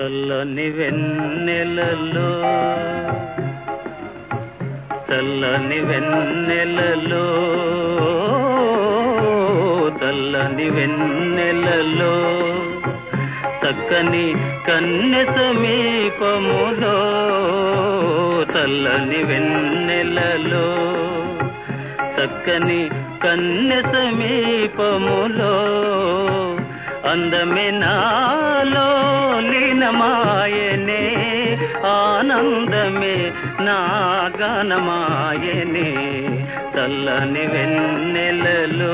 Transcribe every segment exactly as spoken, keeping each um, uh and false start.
చల్లని వెన్నెలలో చల్లని వెన్నెలలో చల్లని వెన్నెలలో చక్కని కన్నె సమీపములో చల్లని వెన్నెలలో చక్కని కన్నె సమీపములో అందమే నాలో లీనమాయనే ఆనందమే నా గానమాయనే చల్లని వెన్నెలలో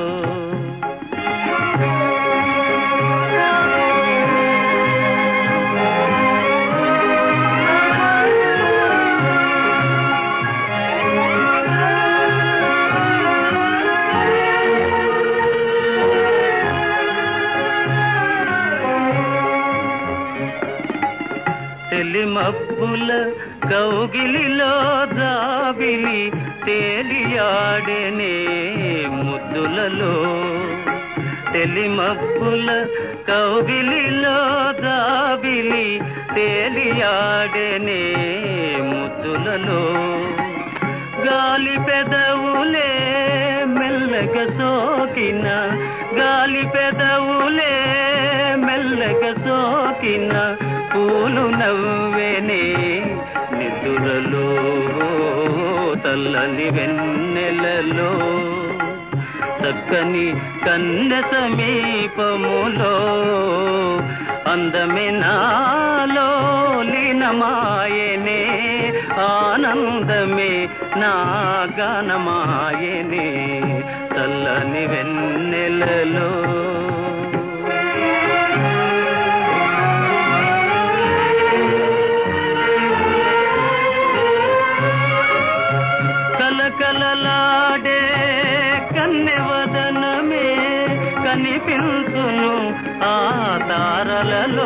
తెలిమబ్బుల కౌగిలిలో జాబిలి తేలియాడనే ముద్దులలో తెలిమబ్బుల కౌగిలిలో జాబిలి తేలియాడనే ముద్దులలో గాలి పెదవులే మెల్లగా సోకిన గాలి పెదవులే మెల్లగా సోకిన పూలు నవ్వేనే నిదురలో చల్లని వెన్నెలలో చక్కని కన్నె సమీపములో అందమే నాలో లీనమాయనే ఆనందమే నా గానమాయనే చల్లని వెన్నెలలో కలకలలాడే కన్నెవదనమే కనిపించును ఆ తారలలో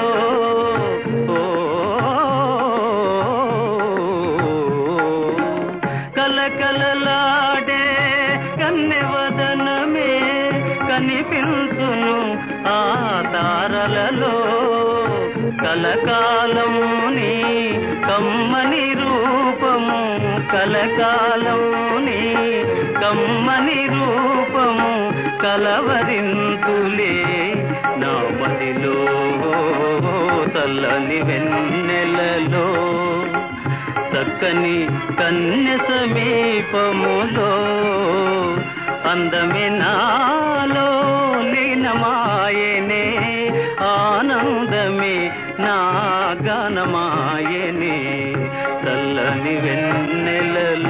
కలకలలాడే కన్నెవదనమే కనిపించును ఆ తారలలో కలకాలముని కమ్మని రూపము కలకాలముని కమ్మని రూపము కలవరింతులే నా మదిలో చల్లని వెన్నెలలో చక్కని కన్య సమీపములో అందమే నాలో లీనమాయనే ఆనందమే నా గానమాయనే చల్లని వెన్నెలలో